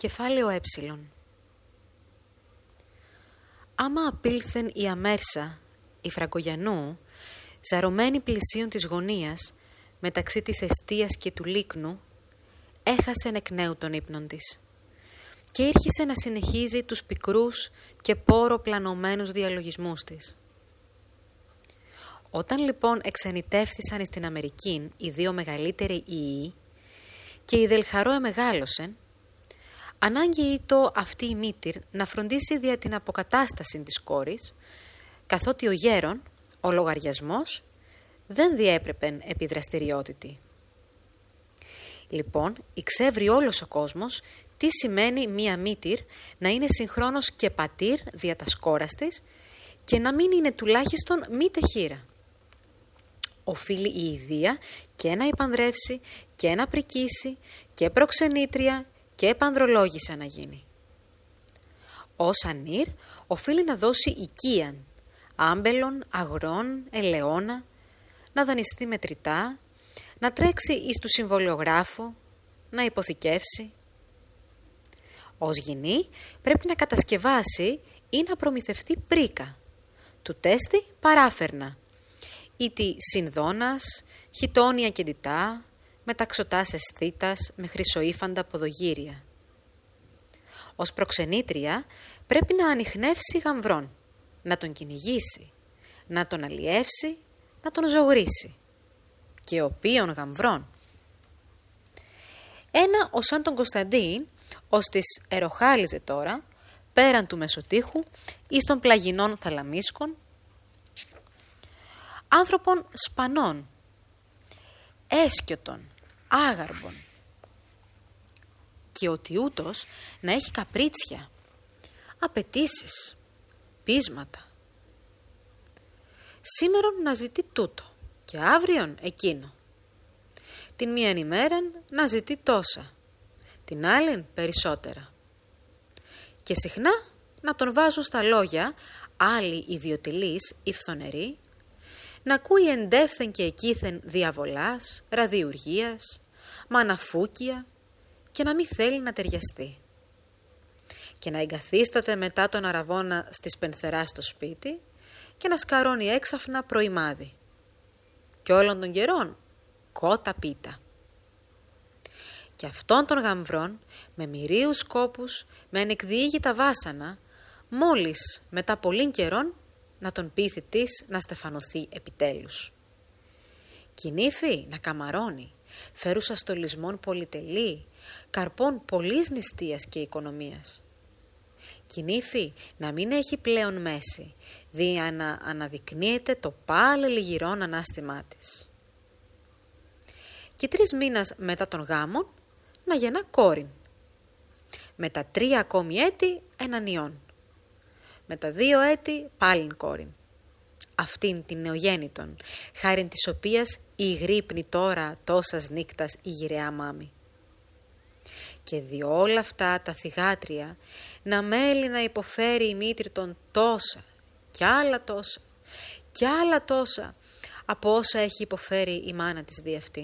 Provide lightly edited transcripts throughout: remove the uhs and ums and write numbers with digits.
Κεφάλαιο ε. Άμα απήλθεν η Αμέρσα, η Φραγκογιανού, ζαρωμένη πλησίον της γωνίας, μεταξύ της εστίας και του λίκνου, έχασεν εκ νέου τον ύπνον της και ήρχισε να συνεχίζει τους πικρούς και πόρο πλανωμένους διαλογισμούς της. Όταν λοιπόν εξανιτεύθησαν στην Αμερική οι δύο μεγαλύτεροι ιοί και η Δελχαρό εμεγάλωσεν, ανάγκη ήτο αυτή η μήτηρ να φροντίσει δια την αποκατάσταση της κόρης, καθότι ο γέρον, ο λογαριασμός, δεν διέπρεπεν επί δραστηριότητη. Λοιπόν, εξεύρει όλος ο κόσμος τι σημαίνει μία μήτηρ να είναι συγχρόνως και πατήρ δια τας κόρας της και να μην είναι τουλάχιστον μη τεχείρα. Οφείλει η ιδία και να υπανδρεύσει και να πρικήσει και προξενήτρια και επανδρολόγησα να γίνει. Ως ανήρ οφείλει να δώσει οικίαν, άμπελον, αγρών, ελαιόνα, να δανειστεί μετρητά, να τρέξει εις του συμβολιογράφου, να υποθηκεύσει. Ως γυνή πρέπει να κατασκευάσει ή να προμηθευτεί πρίκα, του τέστη παράφερνα, ή τη συνδώνας, χιτόνια και ντυτά, μεταξωτάς αισθήτας με χρυσοήφαντα ποδογύρια. Ως προξενήτρια πρέπει να ανιχνεύσει γαμβρόν, να τον κυνηγήσει, να τον αλλιεύσει, να τον ζωγρίσει. Και οποίον γαμβρών. Ένα ως σαν τον Κωνσταντίν, ως της εροχάλιζε τώρα, πέραν του Μεσοτύχου, εις των πλαγινών θαλαμίσκων, άνθρωπον σπανών, έσκιωτων, άγαρμπων, και ότι ούτως να έχει καπρίτσια, απαιτήσεις, πείσματα. Σήμερον να ζητεί τούτο και αύριον εκείνο. Την μίαν ημέραν να ζητεί τόσα, την άλλην περισσότερα. Και συχνά να τον βάζουν στα λόγια άλλοι ιδιοτελείς ή φθονεροί, να ακούει εντεύθεν και εκείθεν διαβολάς, ραδιουργίας, μαναφούκια και να μην θέλει να ταιριαστεί. Και να εγκαθίσταται μετά τον αραβώνα στις πενθεράς στο σπίτι και να σκαρώνει έξαφνα πρωιμάδι. Και όλων των καιρών κότα πίτα. Και αυτών των γαμβρών με μυρίους σκόπους, με ανεκδιήγητα βάσανα, μόλις μετά πολλήν καιρών να τον πείθει της να στεφανωθεί επιτέλους. Κινήφη να καμαρώνει, φέρουσα στολισμών πολυτελή, καρπών πολλής νηστείας και οικονομίας. Κινήφη να μην έχει πλέον μέση, δια να αναδεικνύεται το πάλι λιγυρόν ανάστημά της. Και 3 μήνας μετά τον γάμον να γεννά κόρην. Με τα 3 ακόμη έτη έναν ιόν. Με τα 2 έτη πάλιν κόρην. Αυτήν την νεογέννητον, χάριν της οποίας ηγρύπνει τώρα τόσας νύκτας η γυραιά μάμη. Και δι' όλα αυτά τα θυγάτρια να μέλει να υποφέρει η μήτρη των τόσα κι άλλα τόσα κι άλλα τόσα από όσα έχει υποφέρει η μάνα της δι' αυτήν.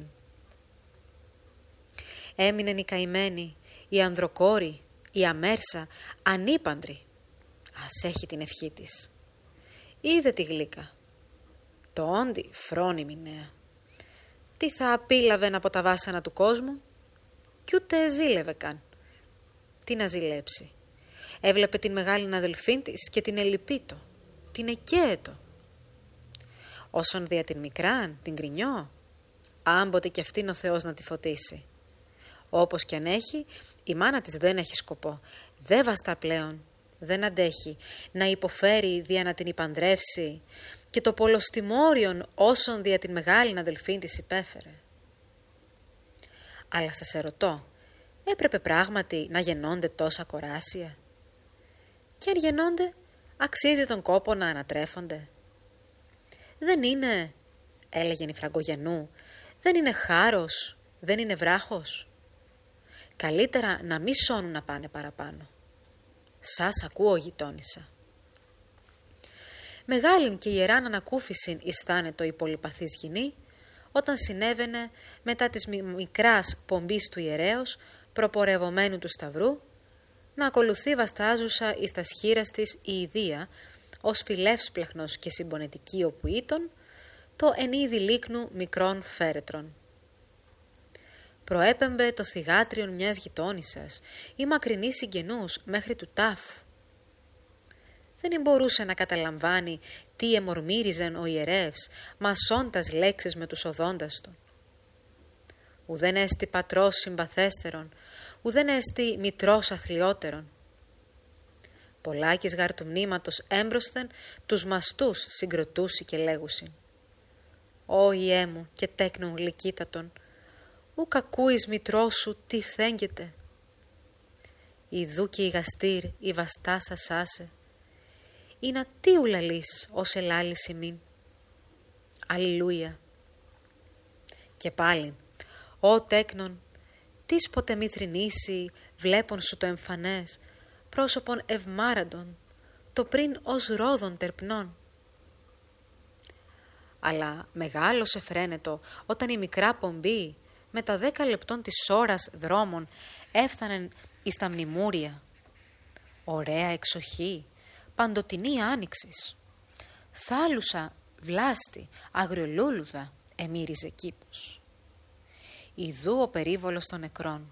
Έμεινεν η καημένη, η ανδροκόρη, η Αμέρσα, ανήπαντρη. Ας έχει την ευχή της. Είδε τη γλύκα. Το όντι φρόνιμη νέα. Τι θα απίλαβεν από τα βάσανα του κόσμου, κι ούτε ζήλευε καν. Τι να ζηλέψει. Έβλεπε την μεγάλη αδελφήν της και την ελυπήτω, την εκαίετο. Όσον δια την μικράν, την κρινιό, άμποτε κι αυτήν ο Θεός να τη φωτίσει. Όπως κι αν έχει, η μάνα της δεν έχει σκοπό, δεν βαστά πλέον, δεν αντέχει να υποφέρει δια να την υπανδρεύσει και το πολλοστιμόριον όσον δια την μεγάλη αδελφήν της υπέφερε. Αλλά σας ερωτώ, έπρεπε πράγματι να γεννώνται τόσα κοράσια? Και αν γεννώνται, αξίζει τον κόπο να ανατρέφονται? Δεν είναι, έλεγεν η Φραγκογιανού, δεν είναι χάρος, δεν είναι βράχος. Καλύτερα να μη σώνουν να πάνε παραπάνω. Σας ακούω, γειτόνισσα. Μεγάλην και ιεράν ανακούφισιν αισθάνετο η πολυπαθής γυνή, όταν συνέβαινε μετά της μικράς πομπής του ιερέως, προπορευομένου του σταυρού, να ακολουθεί βαστάζουσα εις τα σχήρας της η ιδία, ως φιλεύσπλεχνος και συμπονετική όπου ήτον, το εν είδη λίκνου μικρών φέρετρων. Προέπεμπε το θυγάτριον μιας γειτόνισσας ή μακρινής συγγενούς μέχρι του τάφου. Δεν μπορούσε να καταλαμβάνει τι εμορμύριζεν ο ιερεύς, μασώντας λέξεις με τους οδόντας του. Ουδέν έστι πατρός συμπαθέστερον, ουδέν έστι μητρός αθλιότερον. Πολλάκις γαρ του μνήματος έμπροσθεν τους μαστούς συγκροτούσι και λέγουσιν. «Ω Ιέ μου και τέκνον γλυκύτατον, ου κακούεις μητρός σου τι φθέγγεται. Ιδού και η γαστήρ η βαστά σας άσε, ή να τι ουλαλείς ως ελάλης ημίν». Αλληλούια. Και πάλι, «Ω τέκνον, τις ποτέ μη θρηνήσει βλέπον σου το εμφανές, πρόσωπον ευμάραντον, το πριν ως ρόδων τερπνών». Αλλά μεγάλωσε φρένετο όταν η μικρά πομπή με τα 10 λεπτών της ώρας δρόμων έφτανεν εις τα μνημούρια. Ωραία εξοχή, παντοτινή άνοιξης. Θάλουσα, βλάστη, αγριολούλουδα εμύριζε κήπους. Ιδού ο περίβολος των νεκρών.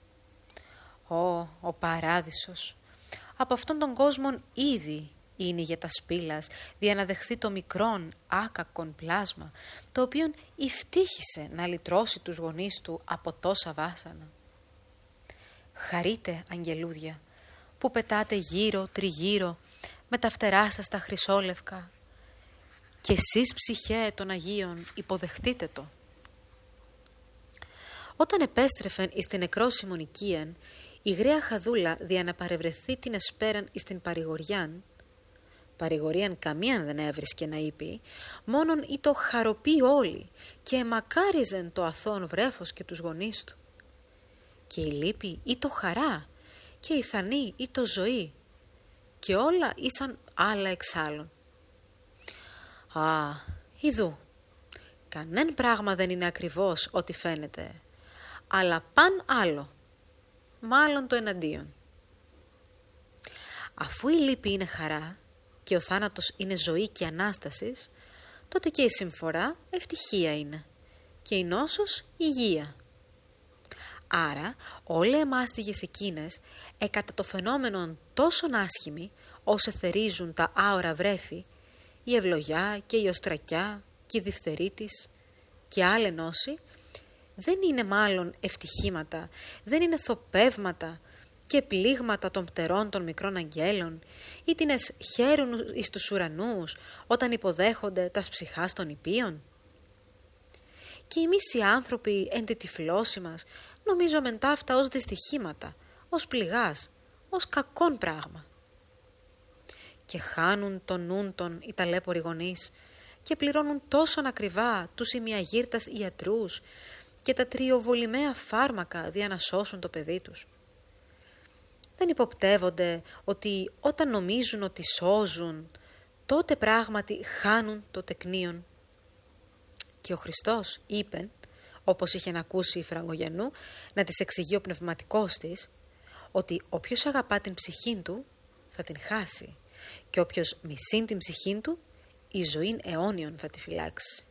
Ο παράδεισος. Από αυτόν τον κόσμον ήδη είναι για τα σπήλας δια να δεχθεί το μικρόν άκακον πλάσμα, το οποίον ευτύχησε να λυτρώσει τους γονείς του από τόσα βάσανα. Χαρείτε, αγγελούδια, που πετάτε γύρω τριγύρω με τα φτερά σας τα χρυσόλευκα, και εσείς ψυχέ των Αγίων υποδεχτείτε το. Όταν επέστρεφεν εις την νεκρόσιμον οικίαν, η γραία χαδούλα δια να παρευρεθεί την εσπέραν εις την παρηγοριάν, παρηγορίαν καμίαν δεν έβρισκε να είπε, μόνον ή το χαροπεί όλοι και εμακάριζεν το αθώον βρέφος και τους γονείς του. Και η λύπη ή το χαρά και η θανή ή το ζωή και όλα ήσαν άλλα εξάλλων. Α, ιδού, κανέν πράγμα δεν είναι ακριβώς ό,τι φαίνεται, αλλά παν άλλο, μάλλον το εναντίον. Αφού η λύπη είναι χαρά και ο θάνατος είναι ζωή και ανάστασης, τότε και η συμφορά ευτυχία είναι και η νόσος υγεία. Άρα όλοι εμάστιγες εκείνες κατά το φαινόμενον τόσον άσχημοι όσο θερίζουν τα άορα βρέφη, η ευλογιά και η οστρακιά και η διφθερίτης και άλλη νόση, δεν είναι μάλλον ευτυχήματα, δεν είναι θοπεύματα και πλήγματα των πτερών των μικρών αγγέλων, ή τινες χαίρουν εις τους ουρανούς όταν υποδέχονται τας ψυχάς των υπείων. Και εμείς οι άνθρωποι εν τη τυφλώση μας νομίζομεν ταύτα ως δυστυχήματα, ως πληγάς, ως κακόν πράγμα. Και χάνουν τον νουν των οι ταλέποροι γονείς και πληρώνουν τόσον ακριβά τους ημιαγύρτας ιατρούς και τα τριοβολημαία φάρμακα δια να σώσουν το παιδί τους. Δεν υποπτεύονται ότι όταν νομίζουν ότι σώζουν, τότε πράγματι χάνουν το τεκνίον. Και ο Χριστός είπε, όπως είχε να ακούσει η Φραγκογιαννού, να της εξηγεί ο πνευματικός της, ότι όποιος αγαπά την ψυχή του θα την χάσει και όποιος μισεί την ψυχή του, η ζωή αιώνιον θα τη φυλάξει.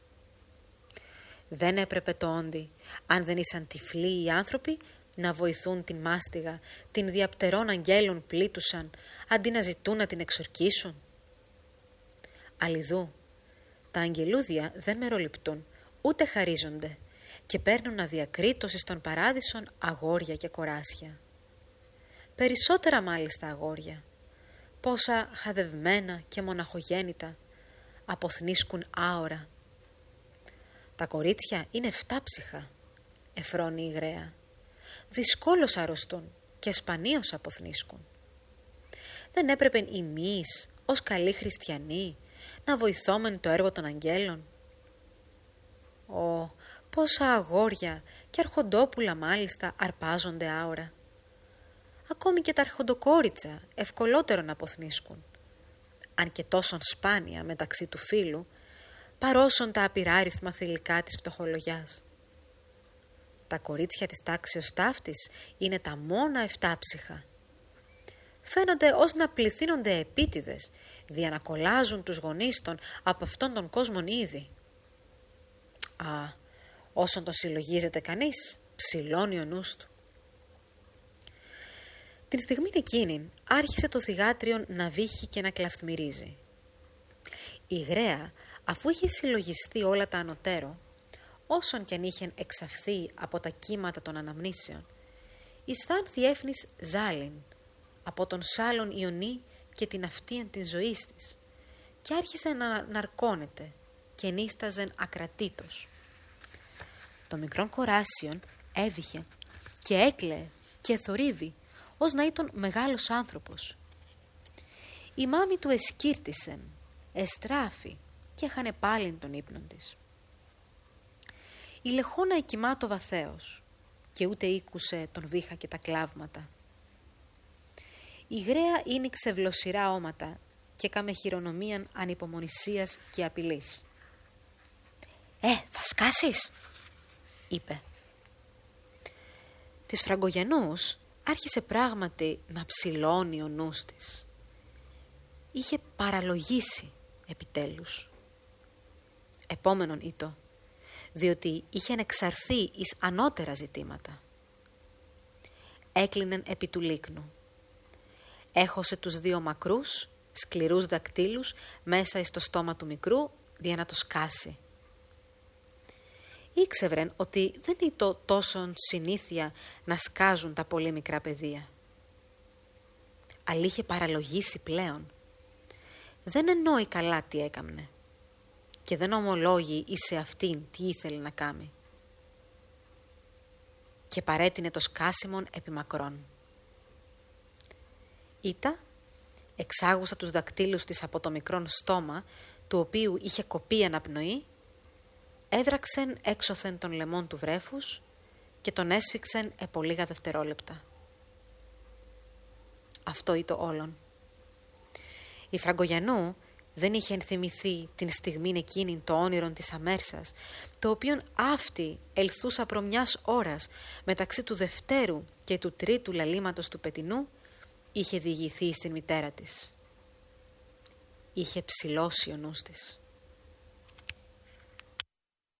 Δεν έπρεπε το όντι, αν δεν ήσαν τυφλοί οι άνθρωποι, να βοηθούν την μάστιγα, την διαπτερών αγγέλων πλήτουσαν, αντί να ζητούν να την εξορκίσουν. Αλλιδού, τα αγγελούδια δεν μεροληπτούν, ούτε χαρίζονται και παίρνουν αδιακρίτως εις των παράδεισων αγόρια και κοράσια. Περισσότερα μάλιστα αγόρια, πόσα χαδευμένα και μοναχογέννητα, αποθνίσκουν άορα. Τα κορίτσια είναι εφτάψυχα, εφρώνει η γραία. Δυσκόλως αρρωστούν και σπανίως αποθνίσκουν. Δεν έπρεπε εμείς, ως καλοί χριστιανοί, να βοηθόμεν το έργο των αγγέλων. Πόσα αγόρια και αρχοντόπουλα μάλιστα αρπάζονται άορα. Ακόμη και τα αρχοντοκόριτσα ευκολότερο να αποθνίσκουν, αν και τόσον σπάνια μεταξύ του φύλου, παρόσον τα απειράριθμα θηλυκά της φτωχολογιάς. Τα κορίτσια της τάξεως ταύτης είναι τα μόνα εφτάψυχα φαίνονται ως να πληθύνονται επίτηδες, δια να κολλάζουν τους γονείς των από αυτόν τον κόσμο ήδη. Α, όσον το συλλογίζεται κανείς, ψηλώνει ο νους του. Την στιγμή εκείνη άρχισε το θυγάτριον να βύχει και να κλαφθμυρίζει. Η γραία, αφού είχε συλλογιστεί όλα τα ανωτέρω, όσον κι αν είχεν εξαφθεί από τα κύματα των αναμνήσεων, αισθάνθη έφνης ζάλιν από τον σάλον Ιωνί και την αυτίαν της ζωής της και άρχισε να ναρκώνεται και νίσταζεν ακρατήτως. Το μικρόν κοράσιον έβηχε και έκλαιε και θορύβει ως να ήταν μεγάλος άνθρωπος. Η μάμη του εσκύρτησεν, εστράφη και έχανε πάλιν τον ύπνον της. Η λεχόνα εκοιμάτω βαθέως και ούτε ήκουσε τον βήχα και τα κλάυματα. Η γραία ίνιξε βλοσιρά όματα και κάμε χειρονομίαν ανυπομονησίας και απειλής. Θα σκάσεις, είπε. Της Φραγκογενούς άρχισε πράγματι να ψηλώνει ο νους της. Είχε παραλογίσει επιτέλους. Επόμενον ήτο, διότι είχε εξαρθεί εις ανώτερα ζητήματα. Έκλεινεν επί του λίκνου. Έχωσε τους δύο μακρούς, σκληρούς δακτύλους μέσα εις το στόμα του μικρού, για να το σκάσει. Ήξευρεν ότι δεν ήταν τόσο συνήθεια να σκάζουν τα πολύ μικρά παιδεία. Αλλά είχε παραλογίσει πλέον. Δεν εννοεί καλά τι έκαμνε και δεν ομολόγει εις σε αυτήν τι ήθελε να κάνει. Και παρέτεινε το σκάσιμον επί μακρόν. Ήτα, εξάγουσα τους δακτύλους της από το μικρόν στόμα, του οποίου είχε κοπεί αναπνοή, έδραξεν έξωθεν των λαιμών του βρέφους και τον έσφιξεν επό λίγα δευτερόλεπτα. Αυτό ήταν όλον. Η Φραγκογιανού δεν είχε ενθυμηθεί την στιγμήν εκείνη το όνειρον της αμέρσας, το οποίον αυτή ελθούσα προ μιας ώρας μεταξύ του δευτέρου και του τρίτου λαλήματος του πετινού, είχε διηγηθεί στην μητέρα της. Είχε ψηλώσει ο νους της.